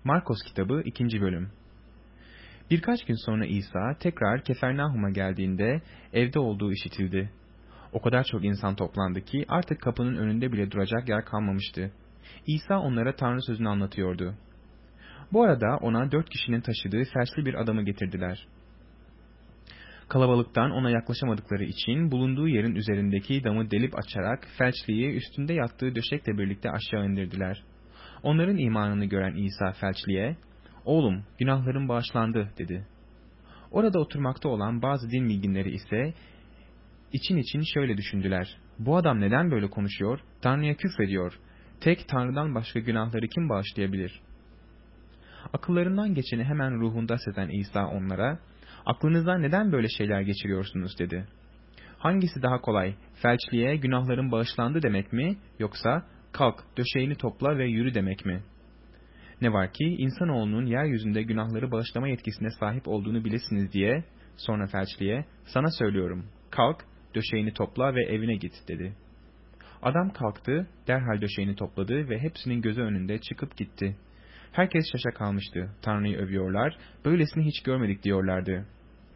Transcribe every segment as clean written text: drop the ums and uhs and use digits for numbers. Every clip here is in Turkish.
Markos kitabı 2. bölüm. Birkaç gün sonra İsa tekrar Kefernaum'a geldiğinde evde olduğu işitildi. O kadar çok insan toplandı ki artık kapının önünde bile duracak yer kalmamıştı. İsa onlara Tanrı sözünü anlatıyordu. Bu arada ona 4 kişinin taşıdığı felçli bir adamı getirdiler. Kalabalıktan ona yaklaşamadıkları için bulunduğu yerin üzerindeki damı delip açarak felçliyi üstünde yattığı döşekle birlikte aşağı indirdiler. Onların imanını gören İsa felçliye, "Oğlum, günahların bağışlandı," dedi. Orada oturmakta olan bazı din bilginleri ise için için şöyle düşündüler: "Bu adam neden böyle konuşuyor? Tanrı'ya küfrediyor. Tek Tanrı'dan başka günahları kim bağışlayabilir?" Akıllarından geçeni hemen ruhunda sezen İsa onlara, "Aklınızdan neden böyle şeyler geçiriyorsunuz?" dedi. Hangisi daha kolay, felçliye günahların bağışlandı demek mi, yoksa kalk, döşeğini topla ve yürü demek mi? Ne var ki insanoğlunun yeryüzünde günahları bağışlama yetkisine sahip olduğunu bilesiniz diye, sonra felçliye, "Sana söylüyorum, kalk, döşeğini topla ve evine git," dedi. Adam kalktı, derhal döşeğini topladı ve hepsinin gözü önünde çıkıp gitti. Herkes şaşa kalmıştı, Tanrı'yı övüyorlar, böylesini hiç görmedik diyorlardı.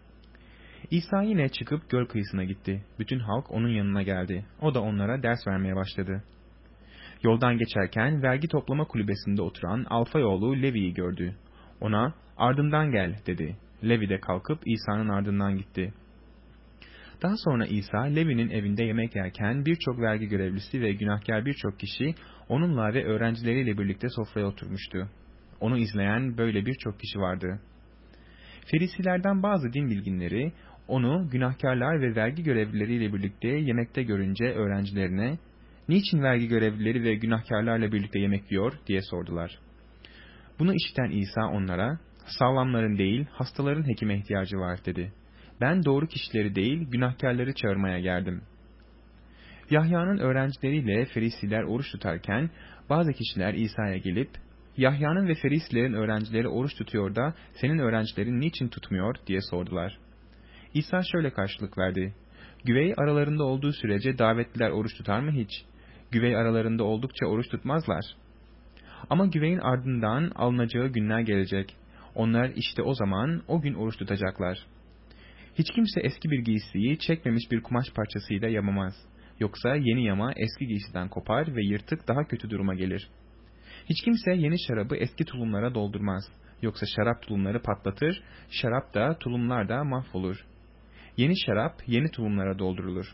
İsa yine çıkıp göl kıyısına gitti. Bütün halk onun yanına geldi. O da onlara ders vermeye başladı. Yoldan geçerken vergi toplama kulübesinde oturan Alfay oğlu Levi'yi gördü. Ona, "Ardımdan gel," dedi. Levi de kalkıp İsa'nın ardından gitti. Daha sonra İsa, Levi'nin evinde yemek yerken birçok vergi görevlisi ve günahkar birçok kişi onunla ve öğrencileriyle birlikte sofraya oturmuştu. Onu izleyen böyle birçok kişi vardı. Ferisilerden bazı din bilginleri onu günahkarlar ve vergi görevlileriyle birlikte yemekte görünce öğrencilerine, "Niçin vergi görevlileri ve günahkarlarla birlikte yemek yiyor?" diye sordular. Bunu işiten İsa onlara, "Sağlamların değil, hastaların hekime ihtiyacı var," dedi. "Ben doğru kişileri değil, günahkarları çağırmaya geldim." Yahya'nın öğrencileriyle Ferisiler oruç tutarken bazı kişiler İsa'ya gelip, "Yahya'nın ve Ferisilerin öğrencileri oruç tutuyor da senin öğrencilerin niçin tutmuyor?" diye sordular. İsa şöyle karşılık verdi: "Güvey aralarında olduğu sürece davetliler oruç tutar mı hiç? Güvey aralarında oldukça oruç tutmazlar. Ama güveyin ardından alınacağı günler gelecek. Onlar işte o zaman o gün oruç tutacaklar. Hiç kimse eski bir giysiyi çekmemiş bir kumaş parçasıyla yamamaz. Yoksa yeni yama eski giysiden kopar ve yırtık daha kötü duruma gelir. Hiç kimse yeni şarabı eski tulumlara doldurmaz. Yoksa şarap tulumları patlatır, şarap da tulumlar da mahvolur. Yeni şarap yeni tulumlara doldurulur."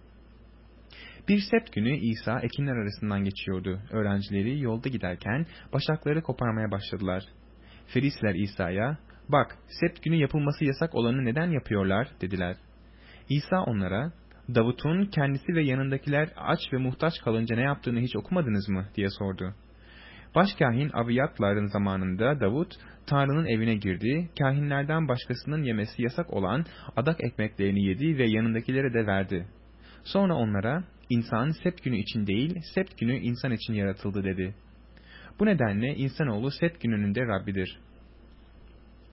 Bir sebt günü İsa ekinler arasından geçiyordu. Öğrencileri yolda giderken başakları koparmaya başladılar. Ferisiler İsa'ya, "Bak, sebt günü yapılması yasak olanı neden yapıyorlar?" dediler. İsa onlara, "Davut'un kendisi ve yanındakiler aç ve muhtaç kalınca ne yaptığını hiç okumadınız mı?" diye sordu. Başkâhin Abiyatlar'ın zamanında Davut, Tanrı'nın evine girdi, kâhinlerden başkasının yemesi yasak olan adak ekmeklerini yedi ve yanındakilere de verdi. Sonra onlara, "İnsan sebt günü için değil, sebt günü insan için yaratıldı," dedi. Bu nedenle insanoğlu sebt gününün de Rabbidir.